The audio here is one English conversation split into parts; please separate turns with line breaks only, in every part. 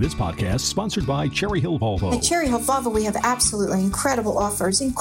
This podcast is sponsored by Cherry Hill Volvo.
At Cherry Hill Volvo, we have absolutely incredible offers, and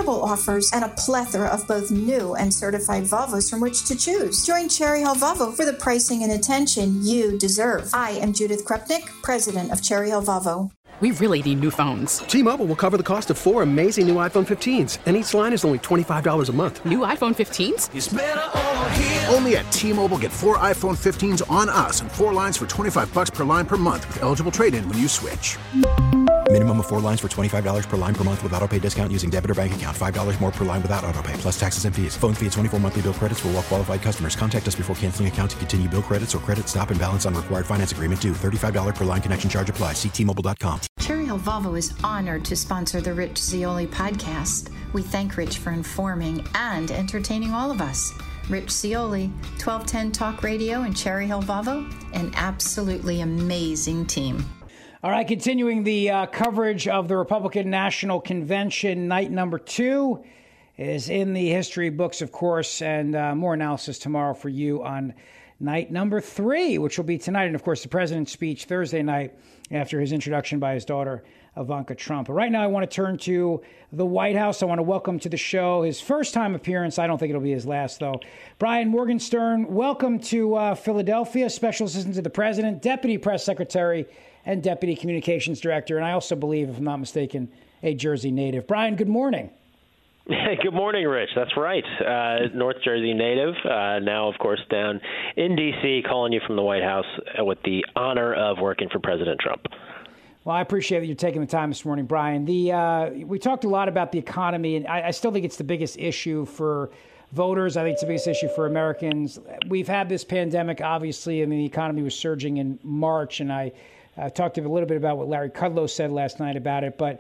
a plethora of both new and certified Volvos from which to choose. Join Cherry Hill Volvo for the pricing and attention you deserve. I am Judith Krupnik, president of Cherry Hill Volvo.
We really need new phones.
T-Mobile will cover the cost of 4 amazing new iPhone 15s, and each line is only $25 a month.
New iPhone 15s?
It's better over here. Only at T-Mobile, get 4 iPhone 15s on us and 4 lines for $25 per line per month with eligible trade-in when you switch.
Minimum of 4 lines for $25 per line per month with autopay discount using debit or bank account. $5 more per line without autopay, plus taxes and fees. Phone fee at 24 monthly bill credits for well-qualified customers. Contact us before canceling account to continue bill credits or credit stop and balance on required finance agreement due. $35 per line connection charge applies. See T-Mobile.com.
Cherry Hill Volvo is honored to sponsor the Rich Zeoli podcast. We thank Rich for informing and entertaining all of us. Rich Zeoli, 1210 Talk Radio and Cherry Hill Volvo, an absolutely amazing team.
All right, continuing the coverage of the Republican National Convention, night number 2 is in the history books, of course, and more analysis tomorrow for you on night number 3, which will be tonight, and of course the president's speech Thursday night after his introduction by his daughter, Ivanka Trump. But right now I want to turn to the White House. I want to welcome to the show his first time appearance. I don't think it'll be his last, though. Brian Morgenstern, welcome to Philadelphia, Special Assistant to the President, Deputy Press Secretary, and Deputy Communications Director, and I also believe, if I'm not mistaken, a Jersey native. Brian, good morning.
Good morning, Rich. That's right. North Jersey native, now, of course, down in D.C., calling you from the White House with the honor of working for President Trump.
Well, I appreciate that you're taking the time this morning, Brian. We talked a lot about the economy, and I still think it's the biggest issue for voters. I think it's the biggest issue for Americans. We've had this pandemic, obviously, and the economy was surging in March, and I talked a little bit about what Larry Kudlow said last night about it, but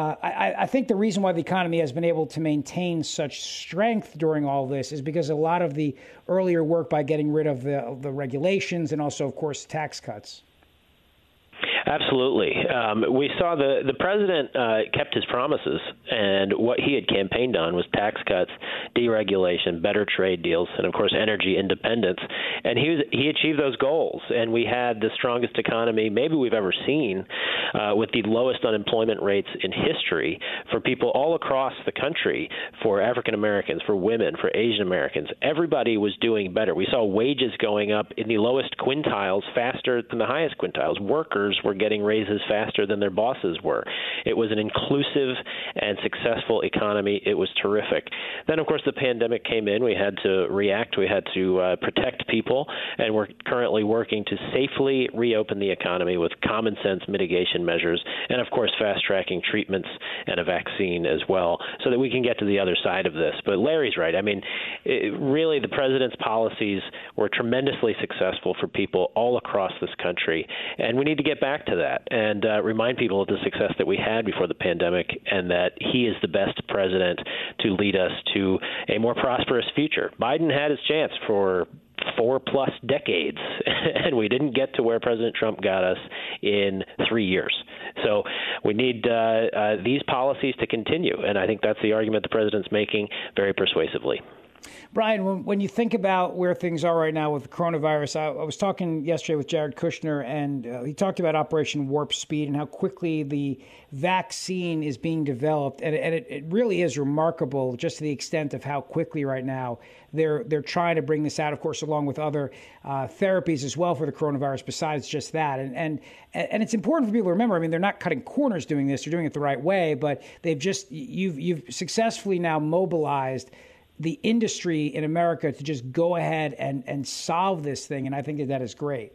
I think the reason why the economy has been able to maintain such strength during all this is because a lot of the earlier work by getting rid of the regulations and also, of course, tax cuts.
Absolutely. We saw the president kept his promises, and what he had campaigned on was tax cuts, deregulation, better trade deals, and, of course, energy independence. And he achieved those goals, and we had the strongest economy maybe we've ever seen, with the lowest unemployment rates in history for people all across the country, for African Americans, for women, for Asian Americans. Everybody was doing better. We saw wages going up in the lowest quintiles faster than the highest quintiles. Workers were getting raises faster than their bosses were. It was an inclusive and successful economy. It was terrific. Then, of course, the pandemic came in. We had to react. We had to protect people, and we're currently working to safely reopen the economy with common sense mitigation measures and, of course, fast-tracking treatments and a vaccine as well so that we can get to the other side of this. But Larry's right. I mean, really, the president's policies were tremendously successful for people all across this country, and we need to get back to that and remind people of the success that we had before the pandemic and that he is the best president to lead us to a more prosperous future. Biden had his chance for 4+ decades, and we didn't get to where President Trump got us in 3 years. So we need these policies to continue, and I think that's the argument the president's making very persuasively.
Brian, when you think about where things are right now with the coronavirus, I was talking yesterday with Jared Kushner, and he talked about Operation Warp Speed and how quickly the vaccine is being developed. And it really is remarkable just to the extent of how quickly right now they're trying to bring this out, of course, along with other therapies as well for the coronavirus besides just that. And it's important for people to remember, I mean, they're not cutting corners doing this. They're doing it the right way, but you've successfully now mobilized the industry in America to just go ahead and solve this thing. And I think that is great.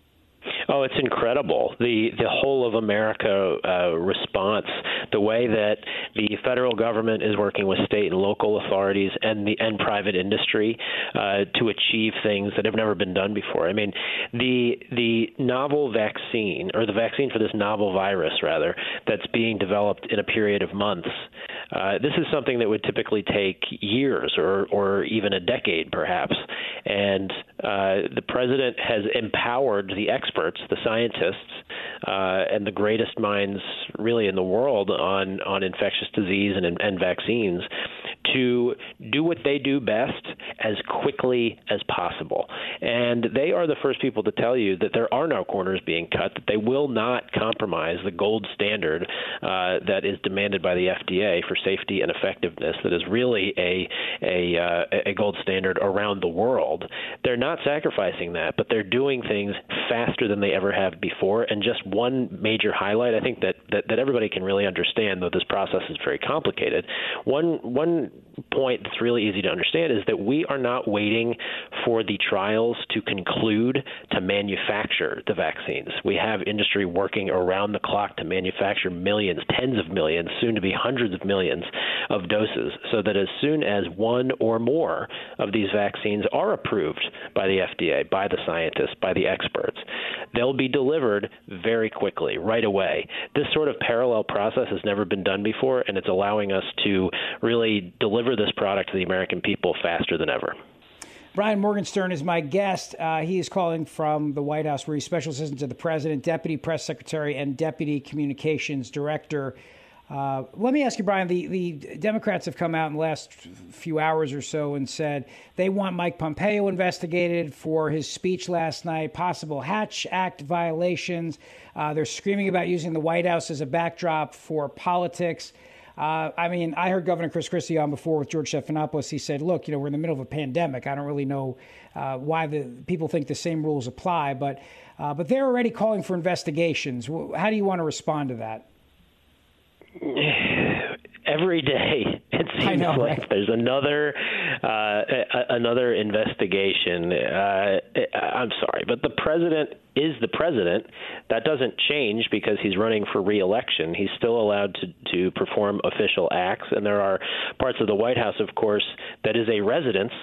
Oh, it's incredible. The whole of America response, the way that the federal government is working with state and local authorities and private industry to achieve things that have never been done before. I mean, the novel vaccine, or the vaccine for this novel virus, rather, that's being developed in a period of months. This is something that would typically take years or even a decade, perhaps. And the president has empowered the experts, the scientists, and the greatest minds really in the world on infectious disease and vaccines to do what they do best as quickly as possible. And they are the first people to tell you that there are no corners being cut, that they will not compromise the gold standard that is demanded by the FDA for safety and effectiveness, that is really a gold standard around the world. They're not sacrificing that, but they're doing things faster than they ever have before. And just one major highlight, I think that everybody can really understand, though this process is very complicated. One point that's really easy to understand is that we are not waiting for the trials to conclude to manufacture the vaccines. We have industry working around the clock to manufacture millions, tens of millions, soon to be hundreds of millions of doses, so that as soon as one or more of these vaccines are approved by the FDA, by the scientists, by the experts, they'll be delivered very quickly, right away. This sort of parallel process has never been done before, and it's allowing us to really deliver this product to the American people faster than ever.
Brian Morgenstern is my guest. He is calling from the White House, where he's special assistant to the president, deputy press secretary, and deputy communications director. Let me ask you, Brian, the Democrats have come out in the last few hours or so and said they want Mike Pompeo investigated for his speech last night, possible Hatch Act violations. They're screaming about using the White House as a backdrop for politics. I heard Governor Chris Christie on before with George Stephanopoulos. He said, look, we're in the middle of a pandemic. I don't really know why the people think the same rules apply, but they're already calling for investigations. How do you want to respond to that?
Every day it seems like there's another investigation. I'm sorry, but the president is the president. That doesn't change because he's running for re-election. He's still allowed to perform official acts, and there are parts of the White House, of course, that is a residence.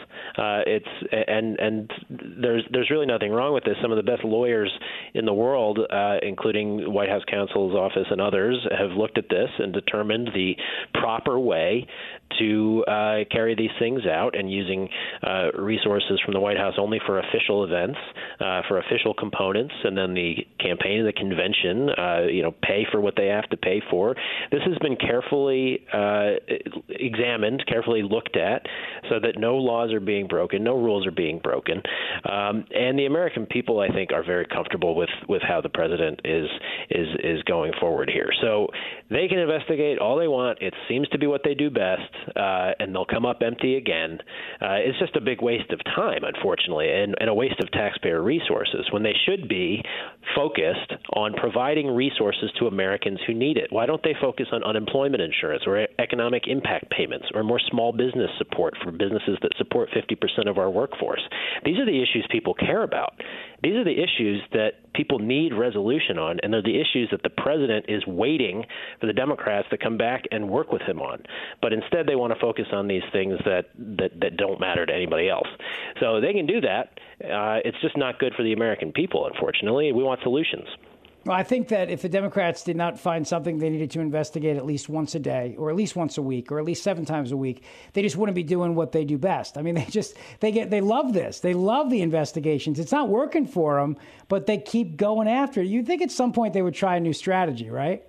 There's really nothing wrong with this. Some of the best lawyers in the world, including White House counsel's office and others, have looked at this and determined the proper way to carry these things out, and using resources from the White House only for official events, for official components, and then the campaign and the convention, pay for what they have to pay for. This has been carefully examined, carefully looked at, so that no laws are being broken, no rules are being broken. And the American people, I think, are very comfortable with how the president is going forward here. So they can investigate all they want. It seems to be what they do best, and they'll come up empty again. It's just a big waste of time, unfortunately, and a waste of taxpayer resources when they should be focused on providing resources to Americans who need it. Why don't they focus on unemployment insurance or economic impact payments or more small business support for businesses that support 50% of our workforce? These are the issues people care about. These are the issues that people need resolution on, and they're the issues that the president is waiting for the Democrats to come back and work with him on. But instead, they want to focus on these things that don't matter to anybody else. So they can do that. It's just not good for the American people, unfortunately. We want solutions.
Well, I think that if the Democrats did not find something they needed to investigate at least once a day, or at least once a week, or at least 7 times a week, they just wouldn't be doing what they do best. I mean, they love this. They love the investigations. It's not working for them, but they keep going after it. You'd think at some point they would try a new strategy, right?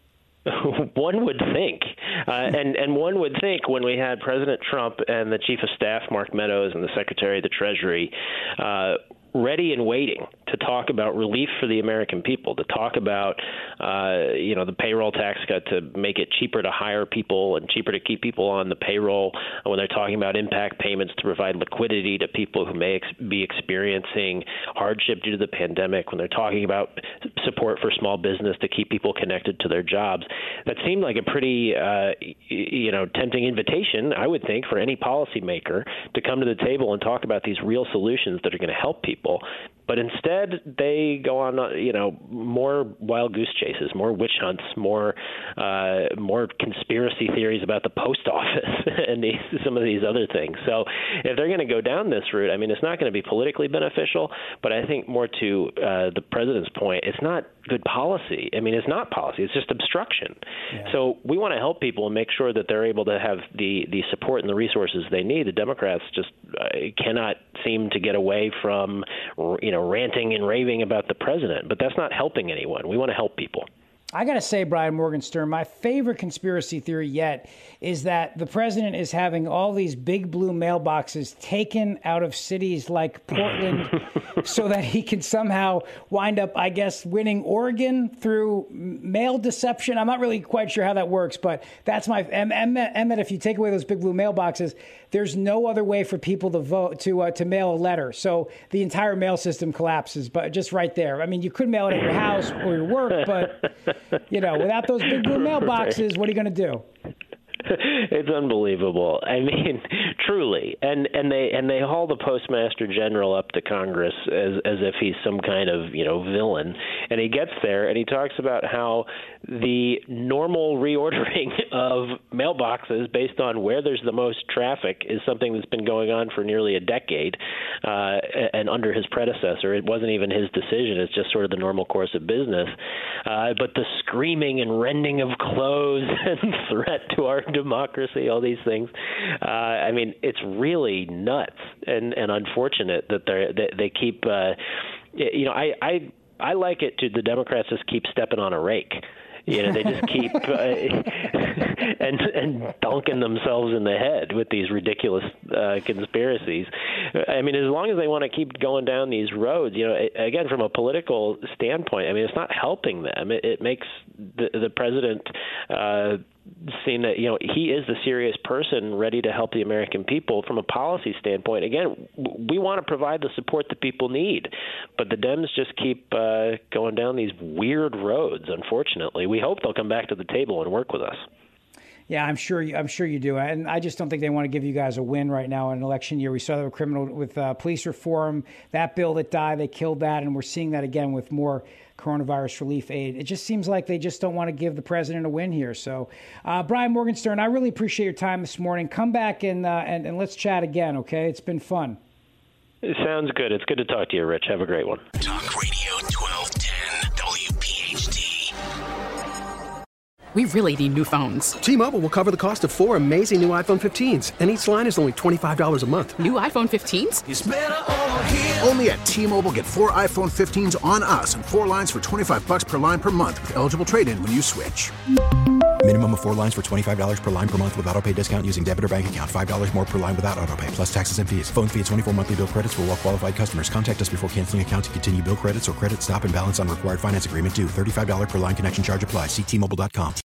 One would think. And one would think when we had President Trump and the Chief of Staff, Mark Meadows, and the Secretary of the Treasury ready and waiting to talk about relief for the American people, to talk about, the payroll tax cut to make it cheaper to hire people and cheaper to keep people on the payroll, when they're talking about impact payments to provide liquidity to people who may be experiencing hardship due to the pandemic, when they're talking about support for small business to keep people connected to their jobs. That seemed like a pretty, tempting invitation, I would think, for any policymaker to come to the table and talk about these real solutions that are going to help people. But instead, they go on, more wild goose chases, more witch hunts, more conspiracy theories about the post office and some of these other things. So if they're going to go down this route, I mean, it's not going to be politically beneficial, but I think more to the president's point, it's not good policy. I mean, it's not policy. It's just obstruction. Yeah. So we want to help people and make sure that they're able to have the support and the resources they need. The Democrats just cannot seem to get away from, ranting and raving about the president. But that's not helping anyone. We want to help people.
I got to say, Brian Morgenstern, my favorite conspiracy theory yet is that the president is having all these big blue mailboxes taken out of cities like Portland so that he can somehow wind up, I guess, winning Oregon through mail deception. I'm not really quite sure how that works, but that's my Emmett, if you take away those big blue mailboxes, there's no other way for people to vote to mail a letter. So the entire mail system collapses, but just right there. I mean, you could mail it at your house or your work, but without those big blue mailboxes, what are you going to do?
It's unbelievable. I mean, truly. And they haul the Postmaster General up to Congress as if he's some kind of, villain. And he gets there and he talks about how the normal reordering of mailboxes based on where there's the most traffic is something that's been going on for nearly a decade. And under his predecessor, it wasn't even his decision. It's just sort of the normal course of business. But the screaming and rending of clothes and threat to our democracy, all these things. I mean, it's really nuts and unfortunate that they keep. I like it to the Democrats just keep stepping on a rake. They just keep and dunking themselves in the head with these ridiculous conspiracies. I mean, as long as they want to keep going down these roads, again, from a political standpoint, I mean, it's not helping them. It makes the president seem that, he is the serious person ready to help the American people from a policy standpoint. Again, we want to provide the support that people need, but the Dems just keep going down these weird roads, unfortunately. We hope they'll come back to the table and work with us.
Yeah, I'm sure you do. And I just don't think they want to give you guys a win right now in an election year. We saw that with police reform, that bill that died, they killed that, and we're seeing that again with more coronavirus relief aid. It just seems like they just don't want to give the president a win here. So, Brian Morgenstern, I really appreciate your time this morning. Come back and let's chat again, okay? It's been fun.
It sounds good. It's good to talk to you, Rich. Have a great one.
Talk Radio 1210 WPHT.
We really need new phones.
T-Mobile will cover the cost of 4 amazing new iPhone 15s, and each line is only $25 a month.
New iPhone 15s?
It's better over here. Only at T-Mobile, get 4 iPhone 15s on us and 4 lines for $25 per line per month with eligible trade-in when you switch.
Minimum of 4 lines for $25 per line per month with autopay discount using debit or bank account. $5 more per line without autopay, plus taxes and fees. Phone fee at 24 monthly bill credits for well-qualified customers. Contact us before canceling account to continue bill credits or credit stop and balance on required finance agreement due. $35 per line connection charge applies. See T-Mobile.com.